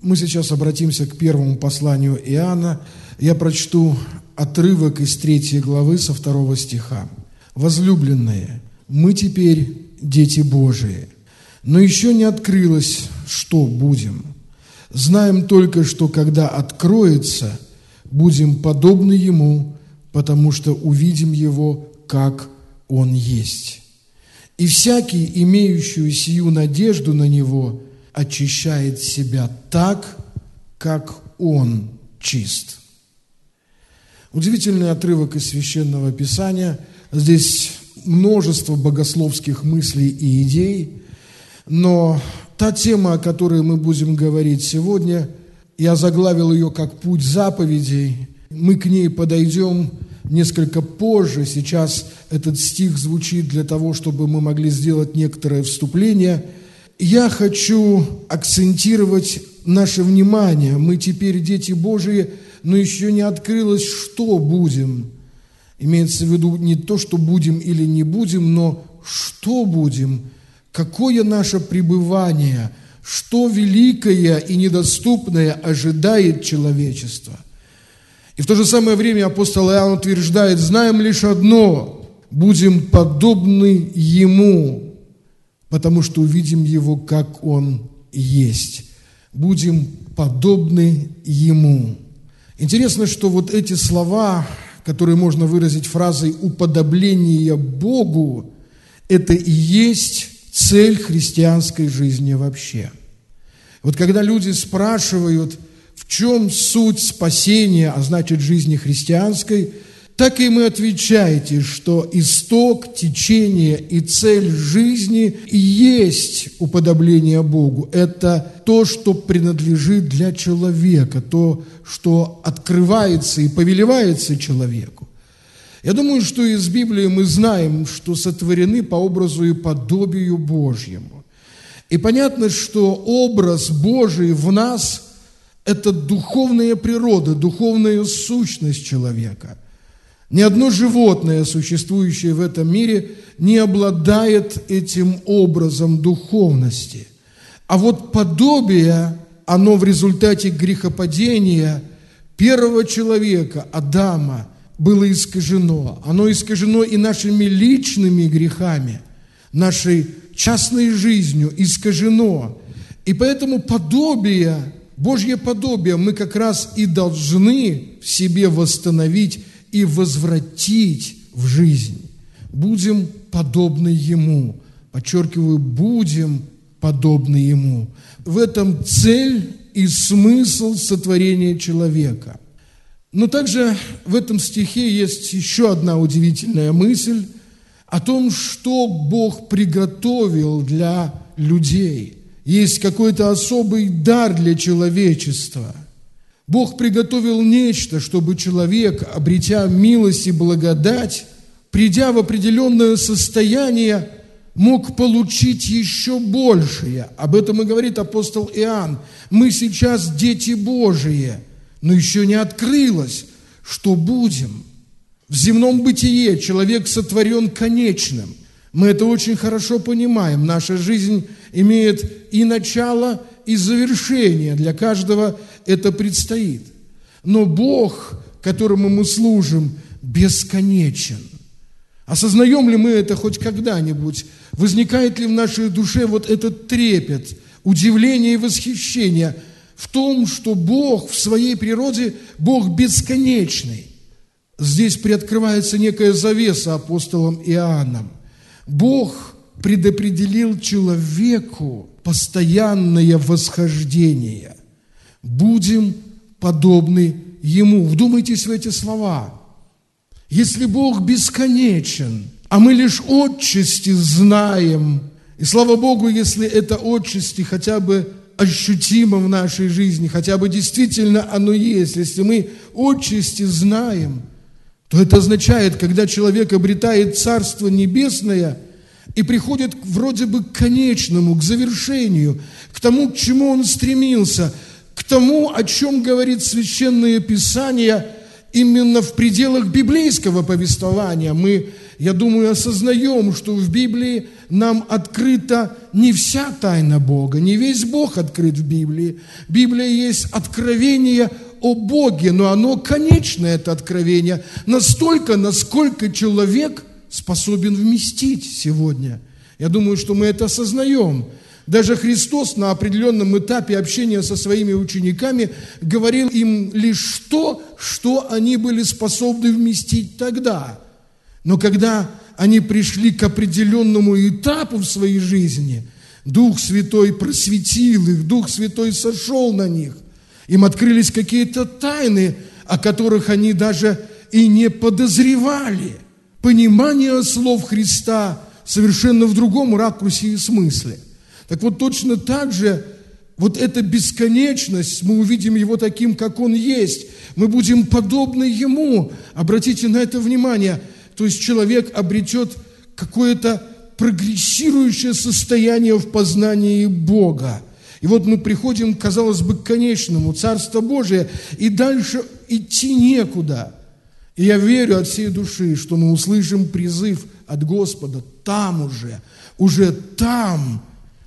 Мы сейчас обратимся к первому посланию Иоанна. Я прочту отрывок из 3 главы со 2 стиха. «Возлюбленные, мы теперь дети Божии, но еще не открылось, что будем. Знаем только, что когда откроется, будем подобны Ему, потому что увидим Его, как Он есть. И всякий, имеющий сию надежду на Него, очищает себя так, как Он чист». Удивительный отрывок из Священного Писания. Здесь множество богословских мыслей и идей, но та тема, о которой мы будем говорить сегодня, я заглавил ее как «Путь заповедей». Мы к ней подойдем несколько позже. Сейчас этот стих звучит для того, чтобы мы могли сделать некоторое вступление. Я хочу акцентировать наше внимание. Мы теперь дети Божии, но еще не открылось, что будем. Имеется в виду не то, что будем или не будем, но что будем, какое наше пребывание, что великое и недоступное ожидает человечество. И в то же самое время апостол Иоанн утверждает: знаем лишь одно – будем подобны Ему, потому что увидим Его, как Он есть. Будем подобны Ему. Интересно, что вот эти слова, которые можно выразить фразой «уподобление Богу», это и есть цель христианской жизни вообще. Вот когда люди спрашивают, в чем суть спасения, а значит жизни христианской, так и мы отвечаете, что исток, течение и цель жизни и есть уподобление Богу. Это то, что принадлежит для человека, то, что открывается и повелевается человеку. Я думаю, что из Библии мы знаем, что сотворены по образу и подобию Божьему. И понятно, что образ Божий в нас – это духовная природа, духовная сущность человека. Ни одно животное, существующее в этом мире, не обладает этим образом духовности. А вот подобие, оно в результате грехопадения первого человека, Адама, было искажено. Оно искажено и нашими личными грехами, нашей частной жизнью искажено. И поэтому подобие, Божье подобие мы как раз и должны в себе восстановить и возвратить в жизнь. Будем подобны Ему. Подчеркиваю, будем подобны Ему. В этом цель и смысл сотворения человека. Но также в этом стихе есть еще одна удивительная мысль о том, что Бог приготовил для людей. Есть какой-то особый дар для человечества. Бог приготовил нечто, чтобы человек, обретя милость и благодать, придя в определенное состояние, мог получить еще большее. Об этом и говорит апостол Иоанн. Мы сейчас дети Божии, но еще не открылось, что будем. В земном бытие человек сотворен конечным. Мы это очень хорошо понимаем. Наша жизнь имеет и начало, и завершение. Для каждого это предстоит. Но Бог, которому мы служим, бесконечен. Осознаем ли мы это хоть когда-нибудь? Возникает ли в нашей душе вот этот трепет, удивление и восхищение в том, что Бог в своей природе, Бог бесконечный? Здесь приоткрывается некая завеса апостолом Иоанном. Бог предопределил человеку постоянное восхождение. Будем подобны Ему. Вдумайтесь в эти слова. Если Бог бесконечен, а мы лишь отчасти знаем, и слава Богу, если это отчасти хотя бы ощутимо в нашей жизни, хотя бы действительно оно есть, если мы отчасти знаем, то это означает, когда человек обретает Царство Небесное и приходит вроде бы к конечному, к завершению, к тому, к чему он стремился, к тому, о чем говорит Священное Писание именно в пределах библейского повествования. Мы я думаю, осознаем, что в Библии нам открыта не вся тайна Бога, не весь Бог открыт в Библии. Библия есть откровение о Боге, но оно конечное, это откровение, настолько, насколько человек способен вместить сегодня. Я думаю, что мы это осознаем. Даже Христос на определенном этапе общения со своими учениками говорил им лишь то, что они были способны вместить тогда. Но когда они пришли к определенному этапу в своей жизни, Дух Святой просветил их, Дух Святой сошел на них. Им открылись какие-то тайны, о которых они даже и не подозревали. Понимание слов Христа совершенно в другом ракурсе и смысле. Так вот, точно так же, вот эта бесконечность, мы увидим Его таким, как Он есть. Мы будем подобны Ему. Обратите на это внимание. То есть человек обретет какое-то прогрессирующее состояние в познании Бога. И вот мы приходим, казалось бы, к конечному, Царство Божие, и дальше идти некуда. И я верю от всей души, что мы услышим призыв от Господа там уже там,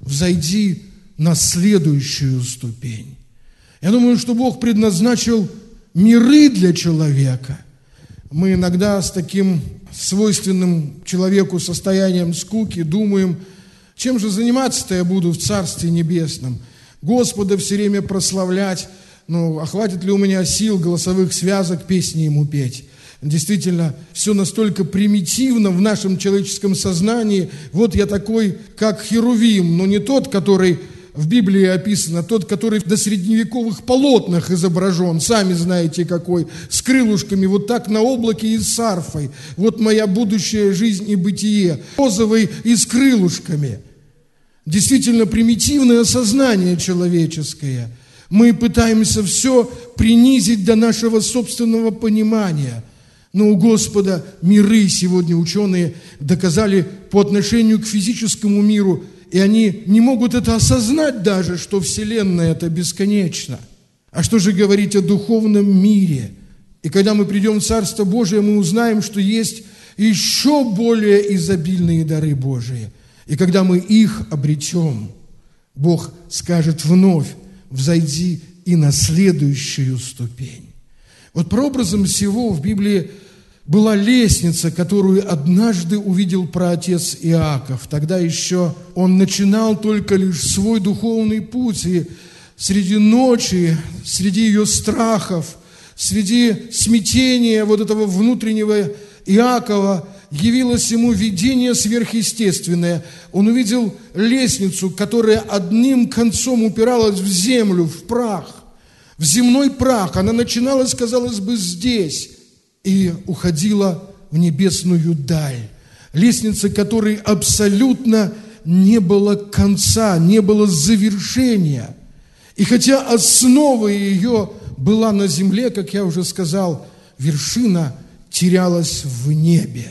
взойди на следующую ступень. Я думаю, что Бог предназначил миры для человека. Мы иногда с таким свойственным человеку состоянием скуки думаем, чем же заниматься-то я буду в Царстве Небесном? Господа все время прославлять, а хватит ли у меня сил, голосовых связок, песни Ему петь? Действительно, все настолько примитивно в нашем человеческом сознании. Вот я такой, как Херувим, но не тот, который в Библии описан, а тот, который на средневековых полотнах изображен. Сами знаете какой, с крылышками, вот так на облаке и с арфой. Вот моя будущая жизнь и бытие. Розовый и с крылышками. Действительно примитивное сознание человеческое. Мы пытаемся все принизить до нашего собственного понимания. Но у Господа миры сегодня ученые доказали по отношению к физическому миру, и они не могут это осознать даже, что Вселенная – это бесконечно. А что же говорить о духовном мире? И когда мы придем в Царство Божие, мы узнаем, что есть еще более изобильные дары Божии. И когда мы их обретем, Бог скажет вновь: взойди и на следующую ступень. Вот прообразом всего в Библии была лестница, которую однажды увидел праотец Иаков. Тогда еще он начинал только лишь свой духовный путь, и среди ночи, среди ее страхов, среди смятения вот этого внутреннего Иакова явилось ему видение сверхъестественное. Он увидел лестницу, которая одним концом упиралась в землю, в прах, в земной прах. Она начиналась, казалось бы, здесь и уходила в небесную даль. Лестница, которой абсолютно не было конца, не было завершения. И хотя основа ее была на земле, как я уже сказал, вершина терялась в небе.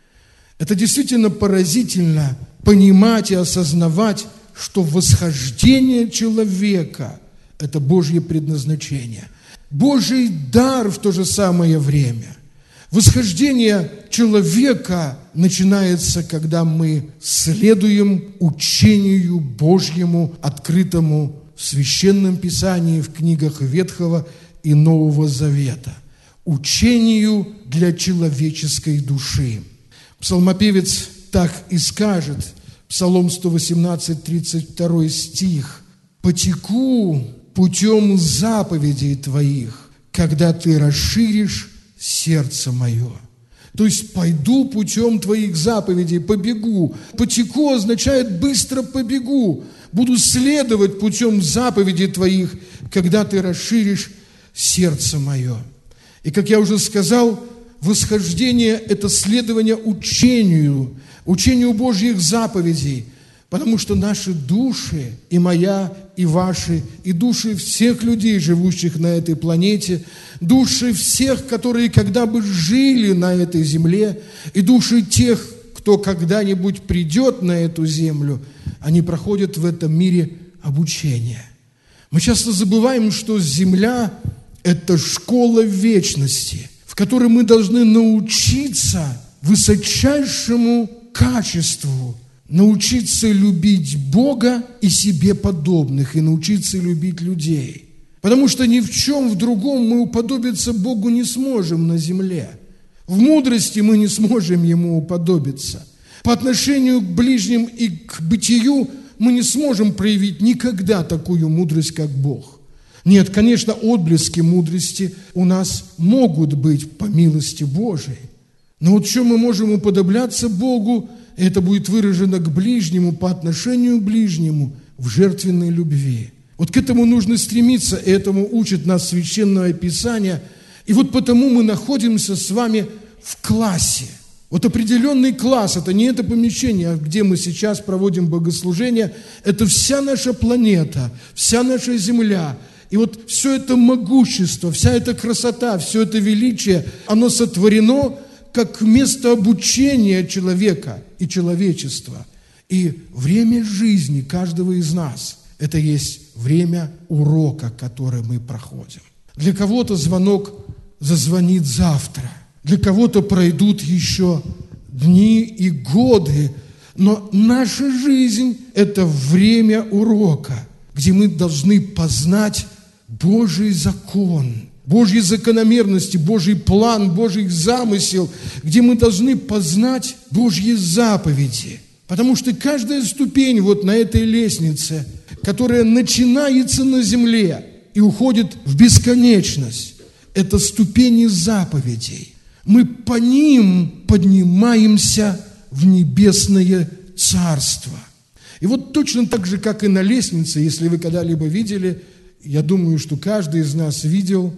Это действительно поразительно понимать и осознавать, что восхождение человека – это Божье предназначение. Божий дар в то же самое время. Восхождение человека начинается, когда мы следуем учению Божьему, открытому в Священном Писании, в книгах Ветхого и Нового Завета. Учению для человеческой души. Псалмопевец так и скажет, Псалом 118, 32 стих: «Потеку путем заповедей Твоих, когда Ты расширишь сердце мое». То есть пойду путем Твоих заповедей, побегу. Потеку означает быстро побегу. Буду следовать путем заповедей Твоих, когда Ты расширишь сердце мое. И, как я уже сказал, восхождение – это следование учению Божьих заповедей, потому что наши души, и моя, и ваши, и души всех людей, живущих на этой планете, души всех, которые когда бы жили на этой земле, и души тех, кто когда-нибудь придет на эту землю, они проходят в этом мире обучение. Мы часто забываем, что земля – это школа вечности, в которой мы должны научиться высочайшему качеству научиться любить Бога и себе подобных, и научиться любить людей. Потому что ни в чем в другом мы уподобиться Богу не сможем на земле. В мудрости мы не сможем Ему уподобиться. По отношению к ближним и к бытию мы не сможем проявить никогда такую мудрость, как Бог. Нет, конечно, отблески мудрости у нас могут быть по милости Божией. Но вот в чем мы можем уподобляться Богу, это будет выражено к ближнему, по отношению к ближнему, в жертвенной любви. Вот к этому нужно стремиться, и этому учит нас Священное Писание. И вот потому мы находимся с вами в классе. Вот определенный класс, это не это помещение, где мы сейчас проводим богослужение, это вся наша планета, вся наша Земля. И вот все это могущество, вся эта красота, все это величие, оно сотворено как место обучения человека и человечества. И время жизни каждого из нас – это есть время урока, который мы проходим. Для кого-то звонок зазвонит завтра, для кого-то пройдут еще дни и годы, но наша жизнь – это время урока, где мы должны познать Божий закон, Божьи закономерности, Божий план, Божий замысел, где мы должны познать Божьи заповеди. Потому что каждая ступень вот на этой лестнице, которая начинается на земле и уходит в бесконечность, это ступени заповедей. Мы по ним поднимаемся в небесное царство. И вот точно так же, как и на лестнице, если вы когда-либо видели, я думаю, что каждый из нас видел,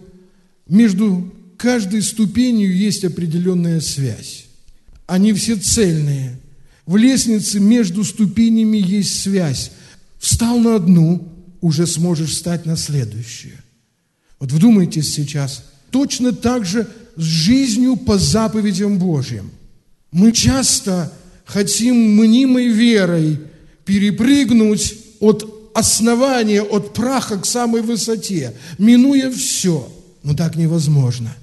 между каждой ступенью есть определенная связь. Они все цельные. В лестнице между ступенями есть связь. Встал на одну, уже сможешь встать на следующую. Вот вдумайтесь сейчас, точно так же с жизнью по заповедям Божьим. Мы часто хотим мнимой верой перепрыгнуть от основания, от праха к самой высоте, минуя все. Но так невозможно.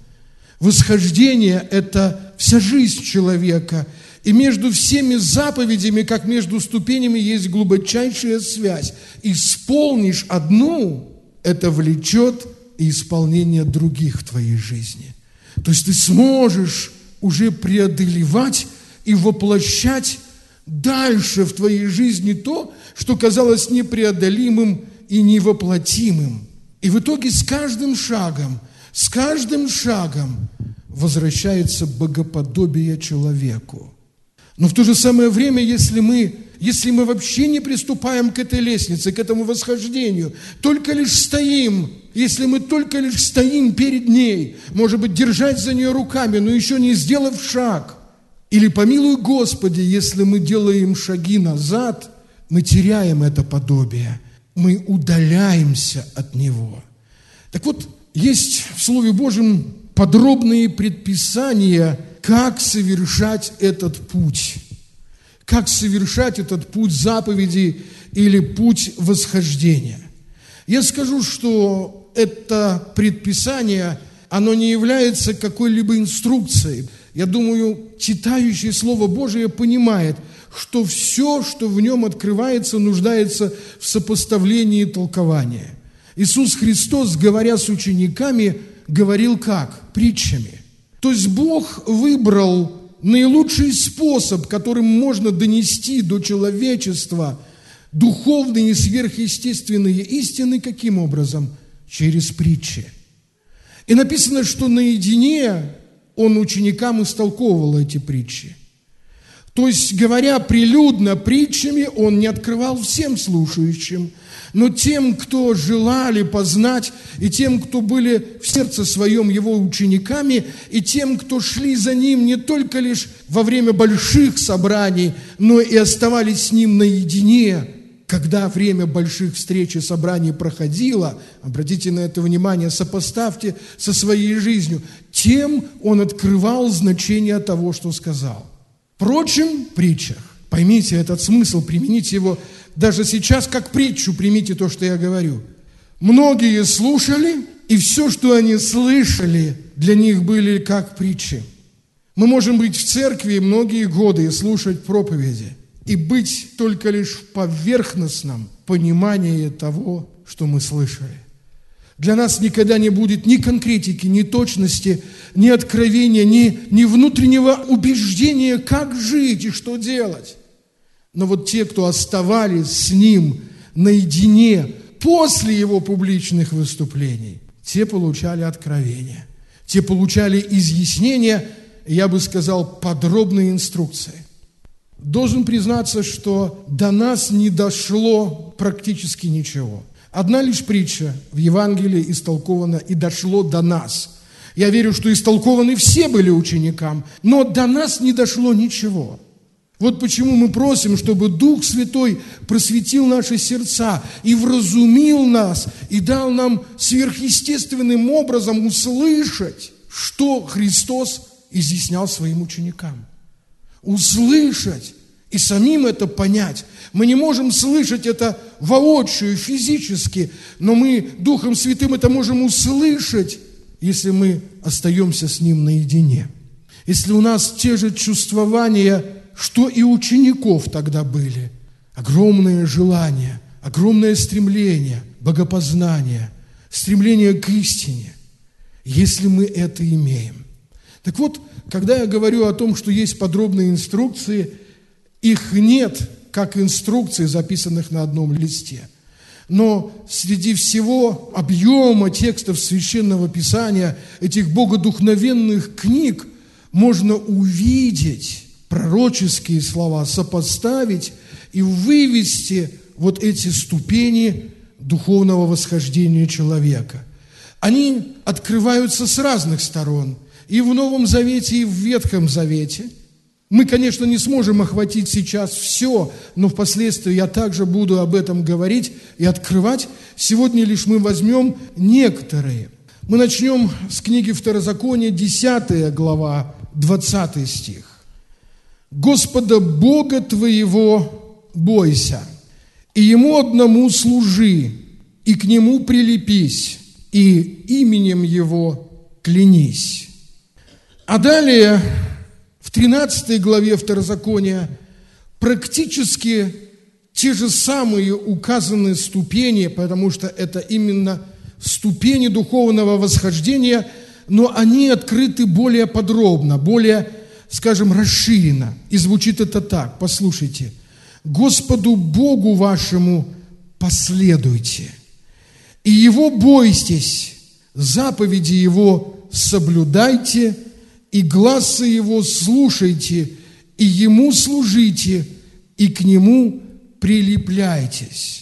Восхождение – это вся жизнь человека. И между всеми заповедями, как между ступенями, есть глубочайшая связь. Исполнишь одну – это влечет и исполнение других в твоей жизни. То есть ты сможешь уже преодолевать и воплощать дальше в твоей жизни то, что казалось непреодолимым и невоплотимым. И в итоге с каждым шагом возвращается богоподобие человеку. Но в то же самое время, если мы вообще не приступаем к этой лестнице, к этому восхождению, только лишь стоим, если мы только лишь стоим перед ней, может быть, держать за нее руками, но еще не сделав шаг, или, помилуй Господи, если мы делаем шаги назад, мы теряем это подобие, мы удаляемся от него. Так вот, есть в Слове Божьем подробные предписания, как совершать этот путь. Как совершать этот путь заповедей или путь восхождения. Я скажу, что это предписание, оно не является какой-либо инструкцией. Я думаю, читающий Слово Божие понимает, что все, что в нем открывается, нуждается в сопоставлении и толковании. Иисус Христос, говоря с учениками, говорил как? Притчами. То есть Бог выбрал наилучший способ, которым можно донести до человечества духовные и сверхъестественные истины, каким образом? Через притчи. И написано, что наедине Он ученикам истолковывал эти притчи. То есть, говоря прилюдно притчами, Он не открывал всем слушающим, но тем, кто желали познать, и тем, кто были в сердце своем Его учениками, и тем, кто шли за Ним не только лишь во время больших собраний, но и оставались с Ним наедине, когда время больших встреч и собраний проходило. Обратите на это внимание, сопоставьте со своей жизнью. Тем Он открывал значение того, что сказал. Впрочем, в притчах, поймите этот смысл, примените его даже сейчас как притчу, примите то, что я говорю. Многие слушали, и все, что они слышали, для них были как притчи. Мы можем быть в церкви многие годы и слушать проповеди, и быть только лишь в поверхностном понимании того, что мы слышали. Для нас никогда не будет ни конкретики, ни точности, ни откровения, ни внутреннего убеждения, как жить и что делать. Но вот те, кто оставались с Ним наедине после Его публичных выступлений, те получали откровения, те получали изъяснения, я бы сказал, подробные инструкции. Должен признаться, что до нас не дошло практически ничего. Одна лишь притча в Евангелии истолкована и дошло до нас. Я верю, что истолкованы все были ученикам, но до нас не дошло ничего. Вот почему мы просим, чтобы Дух Святой просветил наши сердца и вразумил нас, и дал нам сверхъестественным образом услышать, что Христос изъяснял своим ученикам. Услышать и самим это понять. Мы не можем слышать это воочию, физически, но мы Духом Святым это можем услышать, если мы остаемся с Ним наедине. Если у нас те же чувствования, что и учеников тогда были. Огромное желание, огромное стремление, богопознание, стремление к истине, если мы это имеем. Так вот, когда я говорю о том, что есть подробные инструкции, их нет, как инструкций, записанных на одном листе. Но среди всего объема текстов Священного Писания, этих богодухновенных книг, можно увидеть пророческие слова, сопоставить и вывести вот эти ступени духовного восхождения человека. Они открываются с разных сторон, и в Новом Завете, и в Ветхом Завете. Мы, конечно, не сможем охватить сейчас все, но впоследствии я также буду об этом говорить и открывать. Сегодня лишь мы возьмем некоторые. Мы начнем с книги Второзакония, 10 глава, 20 стих. «Господа Бога твоего бойся, и Ему одному служи, и к Нему прилепись, и именем Его клянись». А далее, в 13 главе Второзакония, практически те же самые указанные ступени, потому что это именно ступени духовного восхождения, но они открыты более подробно, более, скажем, расширенно. И звучит это так, послушайте. «Господу Богу вашему последуйте, и Его бойтесь, заповеди Его соблюдайте, и гласа Его слушайте, и Ему служите, и к Нему прилепляйтесь».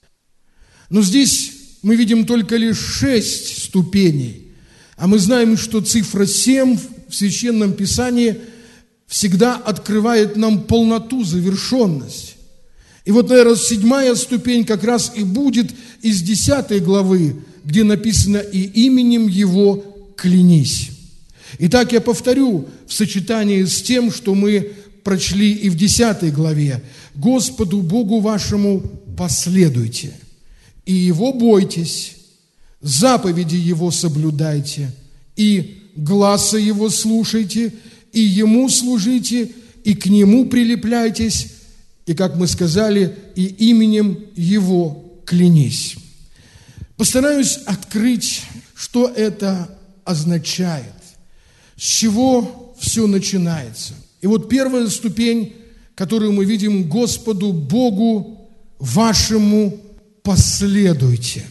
Но здесь мы видим только лишь 6 ступеней, а мы знаем, что цифра 7 в Священном Писании всегда открывает нам полноту, завершенность. И вот, наверное, 7 ступень как раз и будет из 10 главы, где написано «И именем Его клянись». Итак, я повторю в сочетании с тем, что мы прочли и в 10 главе. «Господу Богу вашему последуйте, и Его бойтесь, заповеди Его соблюдайте, и гласа Его слушайте, и Ему служите, и к Нему прилепляйтесь, и, как мы сказали, и именем Его клянись». Постараюсь открыть, что это означает. С чего все начинается? И вот первая ступень, которую мы видим: «Господу Богу вашему последуйте».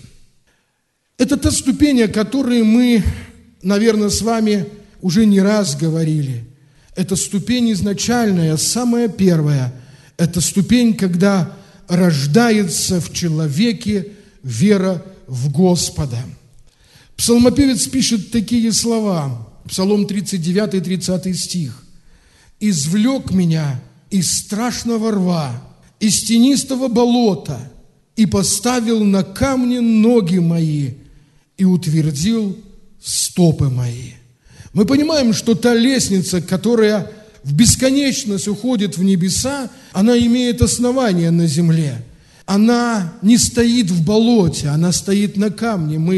Это та ступень, о которой мы, наверное, с вами уже не раз говорили. Это ступень изначальная, самая первая. Это ступень, когда рождается в человеке вера в Господа. Псалмопевец пишет такие слова. Псалом 39, 30 стих. «Извлек меня из страшного рва, из тенистого болота, и поставил на камне ноги мои, и утвердил стопы мои». Мы понимаем, что та лестница, которая в бесконечность уходит в небеса, она имеет основание на земле. Она не стоит в болоте, она стоит на камне. Мы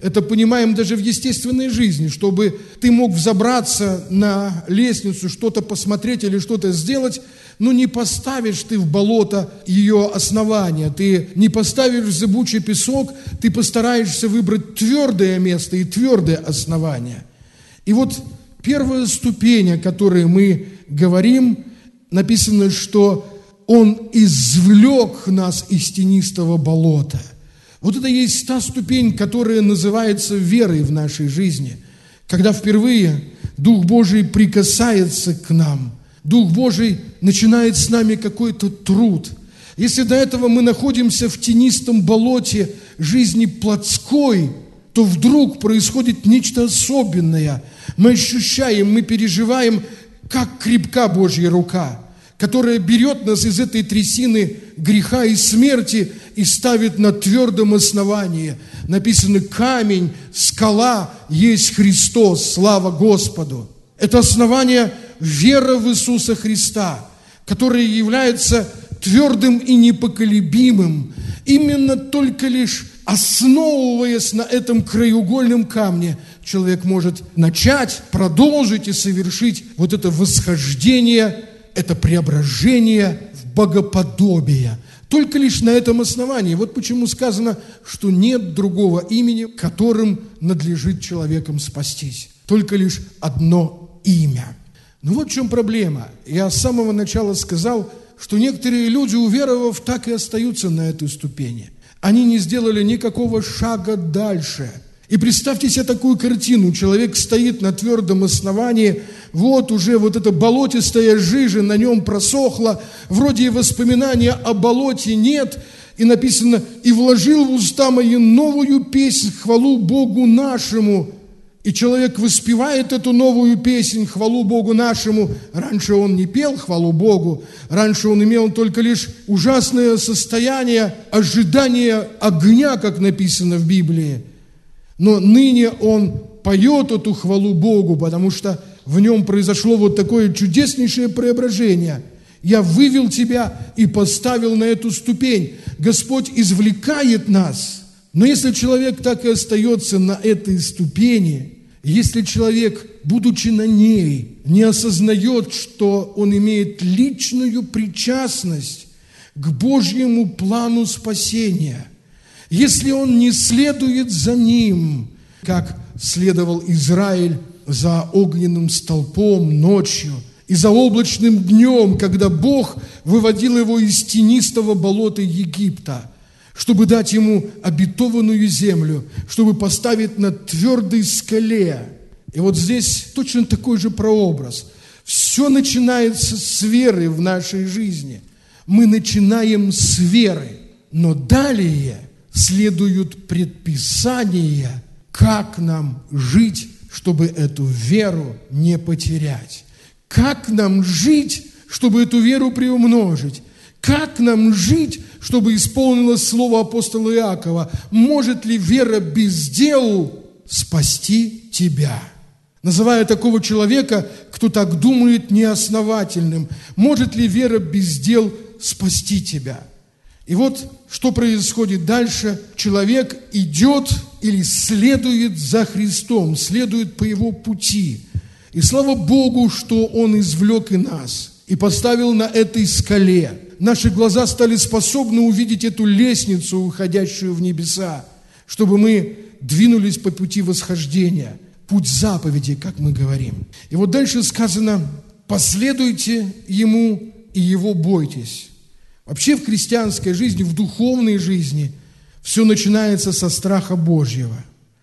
это понимаем даже в естественной жизни, чтобы ты мог взобраться на лестницу, что-то посмотреть или что-то сделать, но не поставишь ты в болото ее основания, ты не поставишь в зыбучий песок, ты постараешься выбрать твердое место и твердое основание. И вот первая ступень, о которой мы говорим, написано, что Он извлек нас из тенистого болота. Вот это и есть та ступень, которая называется верой в нашей жизни. Когда впервые Дух Божий прикасается к нам, Дух Божий начинает с нами какой-то труд. Если до этого мы находимся в тенистом болоте жизни плотской, то вдруг происходит нечто особенное. Мы ощущаем, мы переживаем, как крепка Божья рука, которая берет нас из этой трясины греха и смерти и ставит на твердом основании. Написано: камень, скала есть Христос, слава Господу. Это основание вера в Иисуса Христа, которое является твердым и непоколебимым. Именно только лишь основываясь на этом краеугольном камне, человек может начать, продолжить и совершить вот это восхождение, это преображение в богоподобие. Только лишь на этом основании. Вот почему сказано, что нет другого имени, которым надлежит человеком спастись. Только лишь одно имя. Ну вот в чем проблема. Я с самого начала сказал, что некоторые люди, уверовав, так и остаются на этой ступени. Они не сделали никакого шага дальше. И представьте себе такую картину. Человек стоит на твердом основании, вот уже вот эта болотистая жижа на нем просохла, вроде и воспоминания о болоте нет, и написано: «И вложил в уста мои новую песнь, хвалу Богу нашему». И человек воспевает эту новую песнь, хвалу Богу нашему. Раньше он не пел хвалу Богу, раньше он имел только лишь ужасное состояние ожидания огня, как написано в Библии. Но ныне он поет эту хвалу Богу, потому что в нем произошло вот такое чудеснейшее преображение. Я вывел тебя и поставил на эту ступень. Господь извлекает нас. Но если человек так и остается на этой ступени, если человек, будучи на ней, не осознает, что он имеет личную причастность к Божьему плану спасения, если он не следует за ним, как следовал Израиль за огненным столпом ночью и за облачным днем, когда Бог выводил его из тенистого болота Египта, чтобы дать ему обетованную землю, чтобы поставить на твердой скале. И вот здесь точно такой же прообраз. Все начинается с веры в нашей жизни. Мы начинаем с веры, но далее следуют предписания, как нам жить, чтобы эту веру не потерять. Как нам жить, чтобы эту веру приумножить? Как нам жить, чтобы исполнилось слово апостола Иакова? Может ли вера без дел спасти тебя? Называя такого человека, кто так думает, неосновательным. Может ли вера без дел спасти тебя? И вот что происходит дальше. Человек идет или следует за Христом, следует по Его пути. И слава Богу, что Он извлек и нас, и поставил на этой скале. Наши глаза стали способны увидеть эту лестницу, уходящую в небеса, чтобы мы двинулись по пути восхождения, путь заповедей, как мы говорим. И вот дальше сказано: «Последуйте Ему и Его бойтесь». Вообще в христианской жизни, в духовной жизни все начинается со страха Божьего.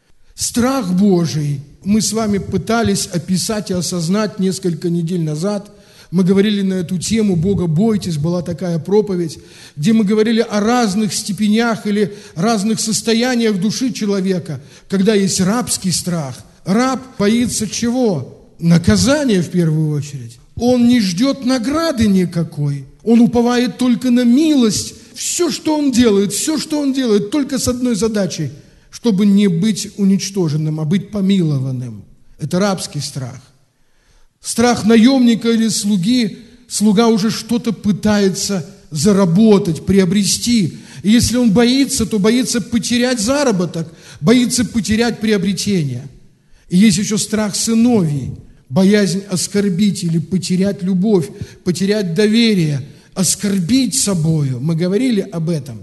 Страх Божий мы с вами пытались описать и осознать несколько недель назад. Мы говорили на эту тему «Бога бойтесь», была такая проповедь, где мы говорили о разных степенях или разных состояниях души человека, когда есть рабский страх. Раб боится чего? Наказания в первую очередь. Он не ждет награды никакой. Он уповает только на милость. Все, что он делает, только с одной задачей, чтобы не быть уничтоженным, а быть помилованным. Это рабский страх. Страх наемника или слуги, слуга уже что-то пытается заработать, приобрести. И если он боится, то боится потерять заработок, боится потерять приобретение. И есть еще страх сыновей, боязнь оскорбить или потерять любовь, потерять доверие, оскорбить собою. Мы говорили об этом.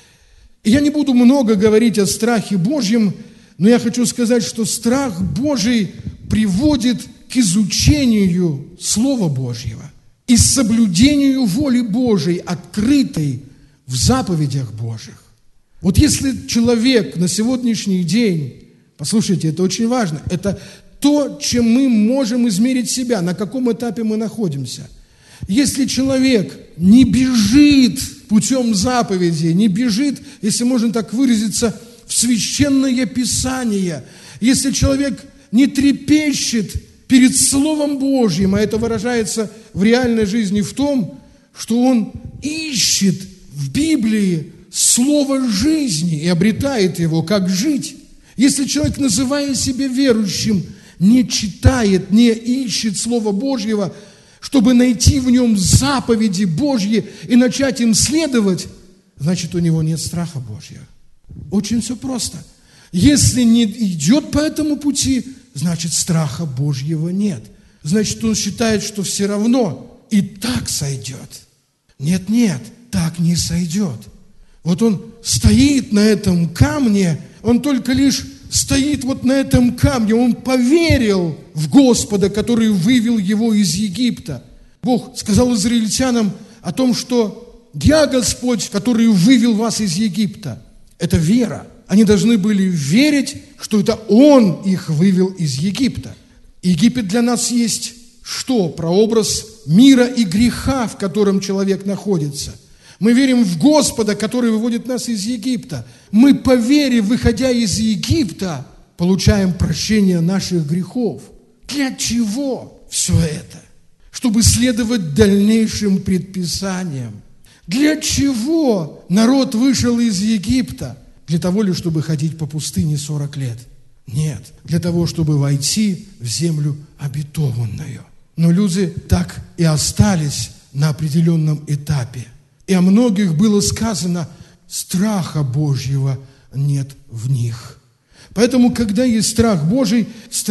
И я не буду много говорить о страхе Божьем, но я хочу сказать, что страх Божий приводит к изучению Слова Божьего и соблюдению воли Божией, открытой в заповедях Божьих. Вот если человек на сегодняшний день, послушайте, это очень важно, это то, чем мы можем измерить себя, на каком этапе мы находимся. Если человек не бежит путем заповеди, не бежит, если можно так выразиться, в священное Писание, если человек не трепещет перед Словом Божьим, а это выражается в реальной жизни в том, что он ищет в Библии слово жизни и обретает его, как жить. Если человек, называя себя верующим, не читает, не ищет Слова Божьего, чтобы найти в нем заповеди Божьи и начать им следовать, значит, у него нет страха Божьего. Очень все просто. Если не идет по этому пути, значит, страха Божьего нет. Значит, он считает, что все равно и так сойдет. Нет, так не сойдет. Вот он стоит на этом камне, он только лишь стоит вот на этом камне, он поверил в Господа, который вывел его из Египта. Бог сказал израильтянам о том, что «Я Господь, который вывел вас из Египта». Это вера. Они должны были верить, что это Он их вывел из Египта. Египет для нас есть что? Прообраз мира и греха, в котором человек находится. Мы верим в Господа, который выводит нас из Египта. Мы, по вере, выходя из Египта, получаем прощение наших грехов. Для чего все это? Чтобы следовать дальнейшим предписаниям. Для чего народ вышел из Египта? Для того ли, чтобы ходить по пустыне 40 лет? Нет, для того, чтобы войти в землю обетованную. Но люди так и остались на определенном этапе. И о многих было сказано, страха Божьего нет в них. Поэтому, когда есть страх Божий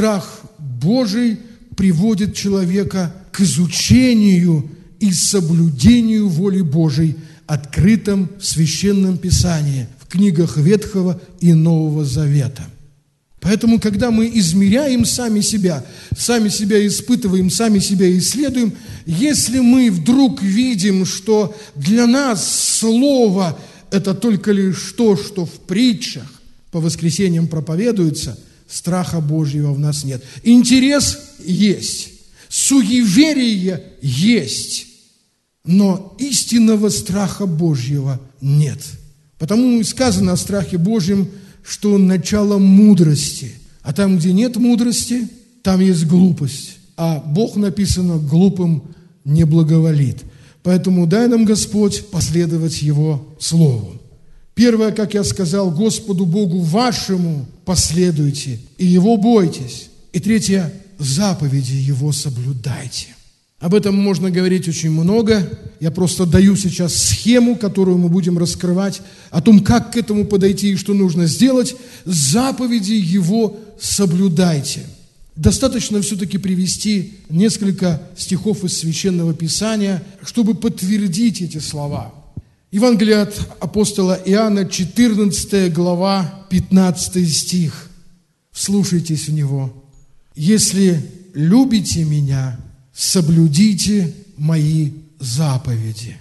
приводит человека к изучению и соблюдению воли Божией, открытом в Священном Писании, в книгах Ветхого и Нового Завета. Поэтому, когда мы измеряем сами себя испытываем, сами себя исследуем, если мы вдруг видим, что для нас Слово – это только лишь то, что в притчах по воскресеньям проповедуется, страха Божьего в нас нет. Интерес есть, суеверие есть, но истинного страха Божьего нет. Потому и сказано о страхе Божьем, что он начало мудрости. А там, где нет мудрости, там есть глупость. А Бог, написано, глупым не благоволит. Поэтому дай нам, Господь, последовать Его Слову. Первое, как я сказал, Господу Богу вашему последуйте, и Его бойтесь. И третье, заповеди Его соблюдайте. Об этом можно говорить очень много. Я просто даю сейчас схему, которую мы будем раскрывать, о том, как к этому подойти и что нужно сделать. Заповеди Его соблюдайте. Достаточно все-таки привести несколько стихов из Священного Писания, чтобы подтвердить эти слова. Евангелие от апостола Иоанна, 14 глава, 15 стих. Вслушайтесь в него. «Если любите Меня, соблюдите Мои заповеди».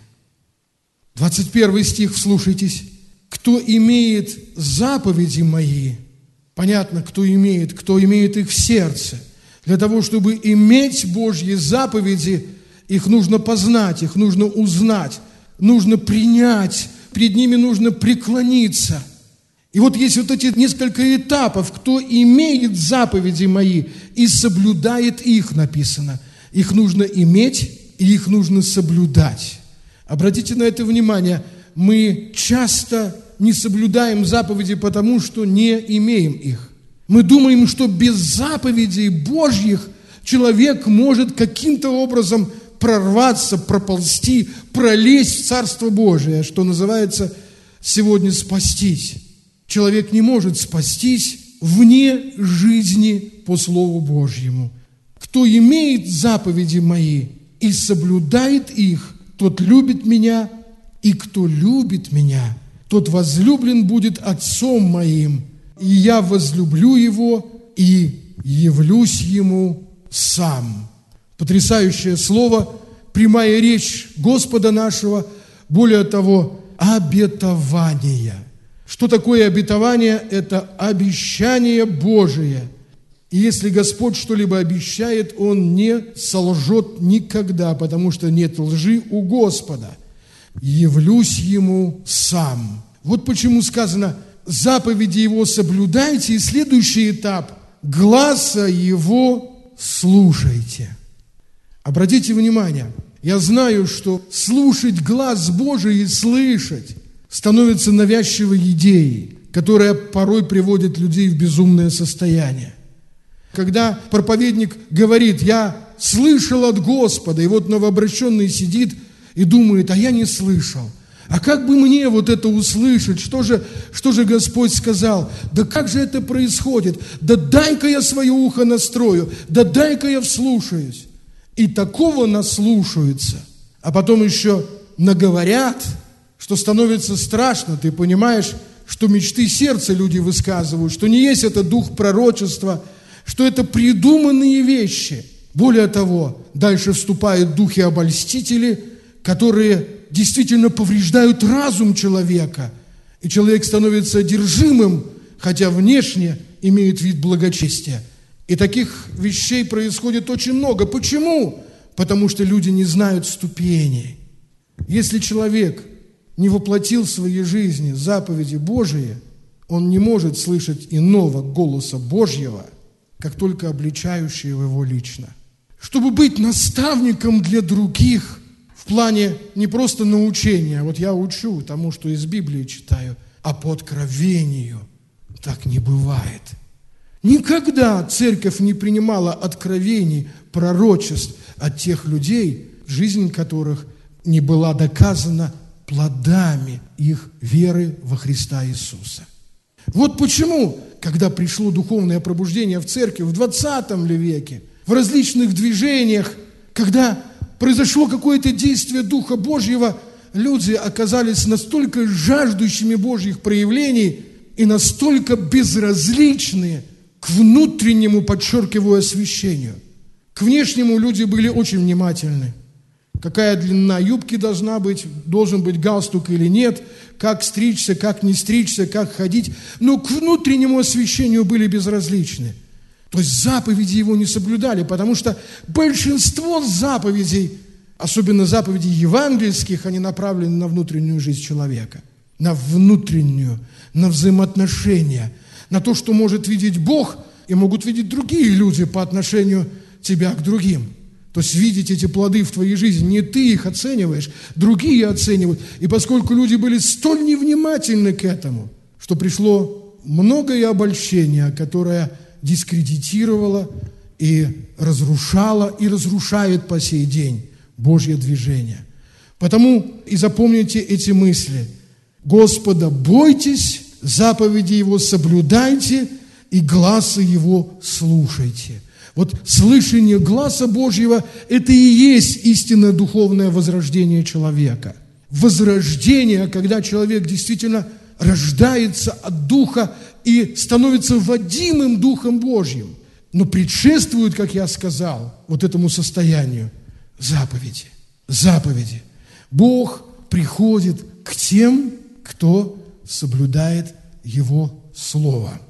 21 стих, вслушайтесь. «Кто имеет заповеди Мои», понятно, кто имеет их в сердце. Для того, чтобы иметь Божьи заповеди, их нужно познать, их нужно узнать, нужно принять, перед ними нужно преклониться. И вот есть вот эти несколько этапов. Кто имеет заповеди Мои и соблюдает их, написано. Их нужно иметь, и их нужно соблюдать. Обратите на это внимание. Мы часто не соблюдаем заповеди, потому что не имеем их. Мы думаем, что без заповедей Божьих человек может каким-то образом прорваться, проползти, пролезть в Царство Божие, что называется сегодня спастись. Человек не может спастись вне жизни по Слову Божьему. Кто имеет заповеди мои и соблюдает их, тот любит меня, и кто любит меня, тот возлюблен будет Отцом моим, и я возлюблю его и явлюсь ему сам». Потрясающее слово, прямая речь Господа нашего, более того, обетование. Что такое обетование? Это обещание Божие. И если Господь что-либо обещает, Он не солжет никогда, потому что нет лжи у Господа. «Явлюсь Ему сам». Вот почему сказано: «Заповеди Его соблюдайте», и следующий этап – «Гласа Его слушайте». Обратите внимание, я знаю, что слушать глас Божий и слышать становится навязчивой идеей, которая порой приводит людей в безумное состояние. Когда проповедник говорит: «Я слышал от Господа», и вот новообращенный сидит и думает: «А я не слышал. А как бы мне вот это услышать? Что же Господь сказал? Да как же это происходит? Да дай-ка я свое ухо настрою, да дай-ка я вслушаюсь». И такого наслушаются, а потом еще наговорят, что становится страшно. Ты понимаешь, что мечты сердца люди высказывают, что не есть это дух пророчества, что это придуманные вещи. Более того, дальше вступают духи-обольстители, которые действительно повреждают разум человека, и человек становится одержимым, хотя внешне имеет вид благочестия. И таких вещей происходит очень много. Почему? Потому что люди не знают ступеней. Если человек не воплотил в своей жизни заповеди Божии, он не может слышать иного голоса Божьего, как только обличающего его лично. Чтобы быть наставником для других в плане не просто научения, вот я учу тому, что из Библии читаю, а по откровению, так не бывает. Никогда церковь не принимала откровений, пророчеств от тех людей, жизнь которых не была доказана плодами их веры во Христа Иисуса. Вот почему, когда пришло духовное пробуждение в церкви в 20 веке, в различных движениях, когда произошло какое-то действие Духа Божьего, люди оказались настолько жаждущими Божьих проявлений и настолько безразличные к внутреннему, подчеркиваю, освящению. К внешнему люди были очень внимательны. Какая длина юбки должна быть, должен быть галстук или нет, как стричься, как не стричься, как ходить. Но к внутреннему освящению были безразличны. То есть заповеди его не соблюдали, потому что большинство заповедей, особенно заповедей евангельских, они направлены на внутреннюю жизнь человека, на внутреннюю, на взаимоотношения, на то, что может видеть Бог и могут видеть другие люди по отношению тебя к другим. То есть видеть эти плоды в твоей жизни, не ты их оцениваешь, другие оценивают. И поскольку люди были столь невнимательны к этому, что пришло многое обольщение, которое дискредитировало и разрушало, и разрушает по сей день Божье движение. Потому и запомните эти мысли. Господа бойтесь, заповеди Его соблюдайте, и гласа Его слушайте. Вот слышание гласа Божьего – это и есть истинное духовное возрождение человека. Возрождение, когда человек действительно рождается от Духа и становится водимым Духом Божьим. Но предшествует, как я сказал, вот этому состоянию заповеди. Заповеди. Бог приходит к тем, кто соблюдает Его Слово.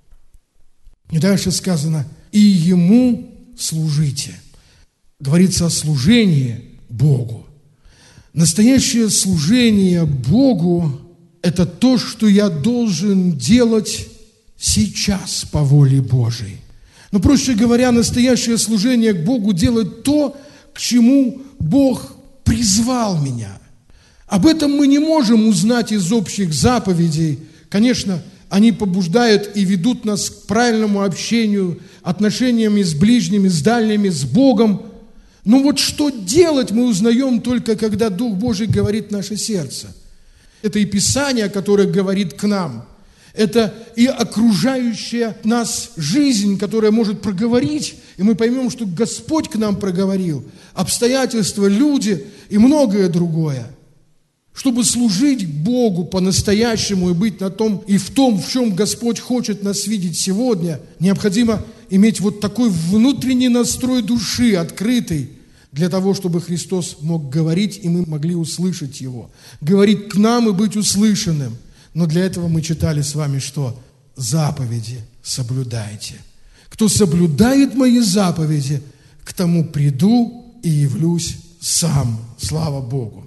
И дальше сказано: «И Ему служите». Говорится о служении Богу. Настоящее служение Богу – это то, что я должен делать сейчас по воле Божией. Но, проще говоря, настоящее служение к Богу – делать то, к чему Бог призвал меня. Об этом мы не можем узнать из общих заповедей. Конечно, они побуждают и ведут нас к правильному общению, отношениями с ближними, с дальними, с Богом. Но вот что делать, мы узнаем только, когда Дух Божий говорит в наше сердце. Это и Писание, которое говорит к нам. Это и окружающая нас жизнь, которая может проговорить, и мы поймем, что Господь к нам проговорил. Обстоятельства, люди и многое другое. Чтобы служить Богу по-настоящему и быть на том, и в том, в чем Господь хочет нас видеть сегодня, необходимо иметь вот такой внутренний настрой души, открытый, для того, чтобы Христос мог говорить, и мы могли услышать Его. Говорить к нам и быть услышанным. Но для этого мы читали с вами, что заповеди соблюдайте. Кто соблюдает мои заповеди, к тому приду и явлюсь сам. Слава Богу.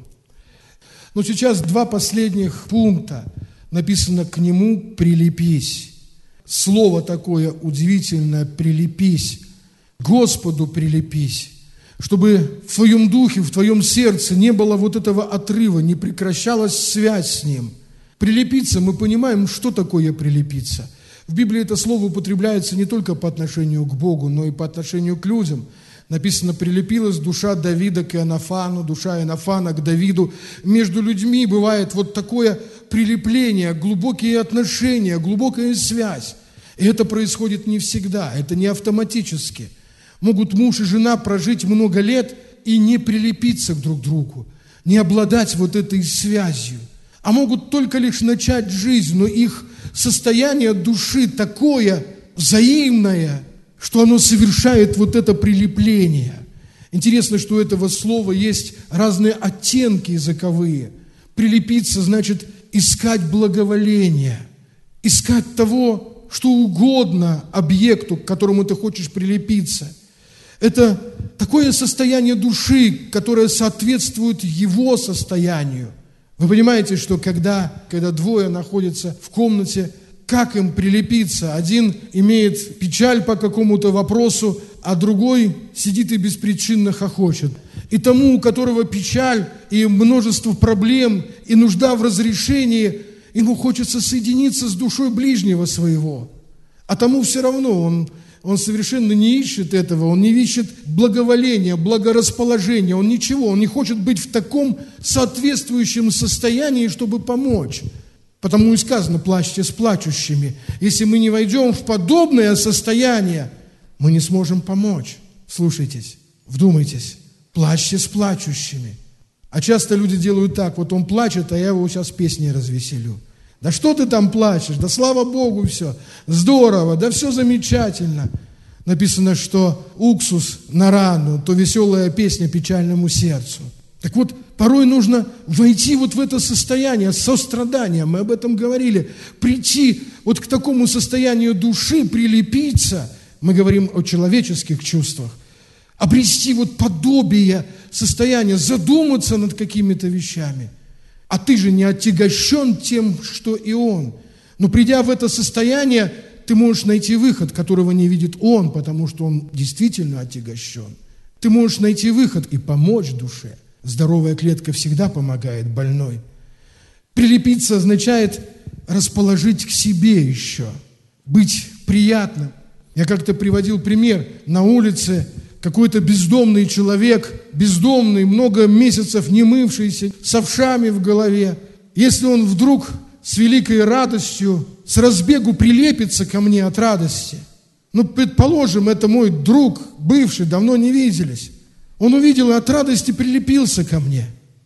Но сейчас два последних пункта. Написано: к нему прилепись. Слово такое удивительное: прилепись. Господу прилепись. Чтобы в твоем духе, в твоем сердце не было вот этого отрыва, не прекращалась связь с Ним. Прилепиться, мы понимаем, что такое прилепиться. В Библии это слово употребляется не только по отношению к Богу, но и по отношению к людям. Написано: прилепилась душа Давида к Иоаннафану, душа Иоаннафана к Давиду. Между людьми бывает вот такое прилепление, глубокие отношения, глубокая связь. И это происходит не всегда, это не автоматически. Могут муж и жена прожить много лет и не прилепиться друг к другу, не обладать вот этой связью. А могут только лишь начать жизнь, но их состояние души такое взаимное, что оно совершает вот это прилепление. Интересно, что у этого слова есть разные оттенки языковые. Прилепиться значит искать благоволение, искать того, что угодно объекту, к которому ты хочешь прилепиться. Это такое состояние души, которое соответствует его состоянию. Вы понимаете, что когда двое находятся в комнате, как им прилепиться? Один имеет печаль по какому-то вопросу, а другой сидит и беспричинно хохочет. И тому, у которого печаль и множество проблем, и нужда в разрешении, ему хочется соединиться с душой ближнего своего. А тому все равно он совершенно не ищет этого, он не ищет благоволения, благорасположения, он ничего, он не хочет быть в таком соответствующем состоянии, чтобы помочь. Потому и сказано: плачьте с плачущими. Если мы не войдем в подобное состояние, мы не сможем помочь. Слушайтесь, вдумайтесь, плачьте с плачущими. А часто люди делают так: вот он плачет, а я его сейчас песней развеселю. Да что ты там плачешь? Да слава Богу, все здорово, да все замечательно. Написано, что уксус на рану, то веселая песня печальному сердцу. Так вот, порой нужно войти вот в это состояние сострадания, мы об этом говорили, прийти вот к такому состоянию души, прилепиться, мы говорим о человеческих чувствах, обрести вот подобие состояния, задуматься над какими-то вещами. А ты же не отягощен тем, что и он. Но придя в это состояние, ты можешь найти выход, которого не видит он, потому что он действительно отягощен. Ты можешь найти выход и помочь душе. Здоровая клетка всегда помогает больной. Прилепиться означает расположить к себе еще, быть приятным. Я как-то приводил пример. На улице какой-то бездомный человек, бездомный, много месяцев не мывшийся, с овшами в голове. Если он вдруг с великой радостью, с разбегу прилепится ко мне от радости, предположим, это мой друг, бывший, давно не виделись, он увидел и от радости прилепился ко мне.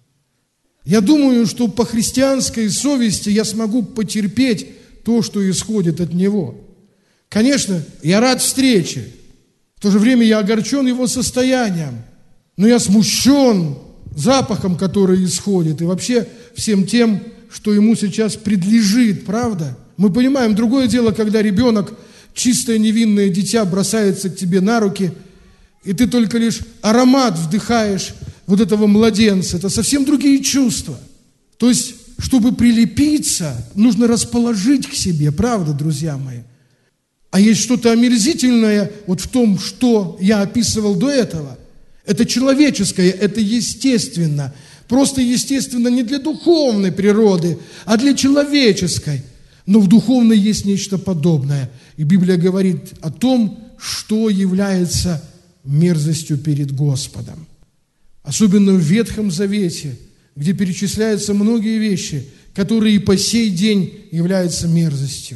Я думаю, что по христианской совести я смогу потерпеть то, что исходит от него. Конечно, я рад встрече. В то же время я огорчен его состоянием. Но я смущен запахом, который исходит, и вообще всем тем, что ему сейчас предлежит, правда? Мы понимаем, другое дело, когда ребенок, чистое невинное дитя, бросается к тебе на руки, и ты только лишь аромат вдыхаешь вот этого младенца. Это совсем другие чувства. То есть, чтобы прилепиться, нужно расположить к себе, правда, друзья мои? А есть что-то омерзительное вот в том, что я описывал до этого. Это человеческое, это естественно. Просто естественно не для духовной природы, а для человеческой. Но в духовной есть нечто подобное. И Библия говорит о том, что является мерзостью перед Господом. Особенно в Ветхом Завете, где перечисляются многие вещи, которые и по сей день являются мерзостью.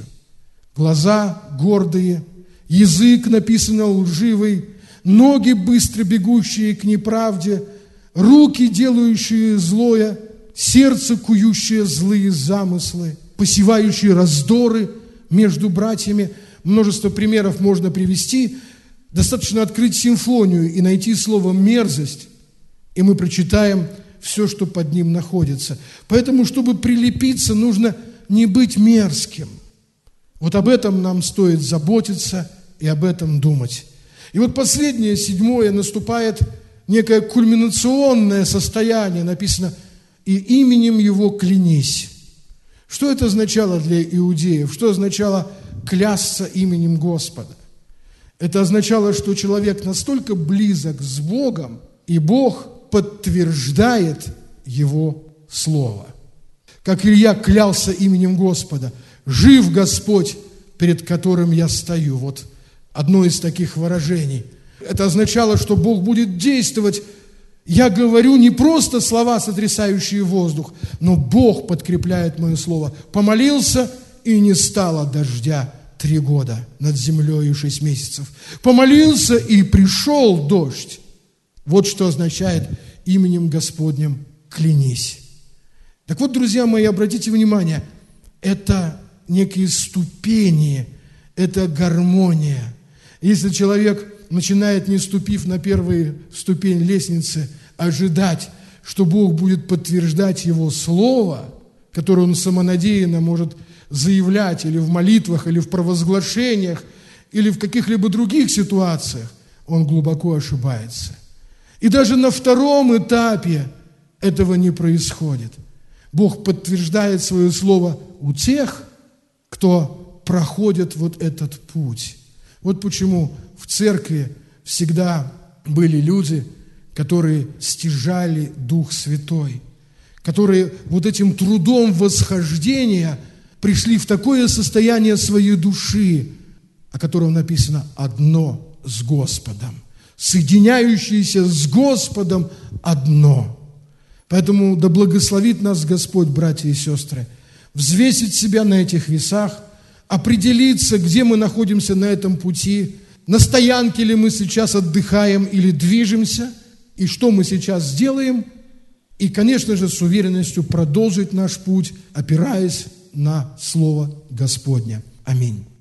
Глаза гордые, язык, написано, лживый, ноги, быстро бегущие к неправде, руки, делающие злое, сердце, кующее злые замыслы, посевающие раздоры между братьями. Множество примеров можно привести. Достаточно открыть симфонию и найти слово «мерзость», и мы прочитаем все, что под ним находится. Поэтому, чтобы прилепиться, нужно не быть мерзким. Вот об этом нам стоит заботиться и об этом думать. И вот последнее, 7, наступает некое кульминационное состояние, написано «И именем его клянись». Что это означало для иудеев? Что означало клясться именем Господа? Это означало, что человек настолько близок с Богом, и Бог подтверждает его слово. Как Илья клялся именем Господа: «Жив Господь, перед которым я стою». Вот одно из таких выражений. Это означало, что Бог будет действовать. Я говорю не просто слова, сотрясающие воздух, но Бог подкрепляет мое слово. Помолился, и не стало дождя 3 года над землей и 6 месяцев. Помолился, и пришел дождь. Вот что означает именем Господним клянись. Так вот, друзья мои, обратите внимание, это некие ступени, это гармония. Если человек начинает, не ступив на первую ступень лестницы, ожидать, что Бог будет подтверждать его слово, которое он самонадеянно может заявлять или в молитвах, или в провозглашениях, или в каких-либо других ситуациях, он глубоко ошибается. И даже на 2 этапе этого не происходит. Бог подтверждает свое слово у тех, кто проходит вот этот путь. Вот почему в церкви всегда были люди, которые стяжали Дух Святой, которые вот этим трудом восхождения пришли в такое состояние своей души, о котором написано «одно с Господом», соединяющиеся с Господом одно. Поэтому да благословит нас Господь, братья и сестры, взвесить себя на этих весах, определиться, где мы находимся на этом пути, на стоянке ли мы сейчас отдыхаем или движемся, и что мы сейчас делаем, и, конечно же, с уверенностью продолжить наш путь, опираясь на Слово Господне. Аминь.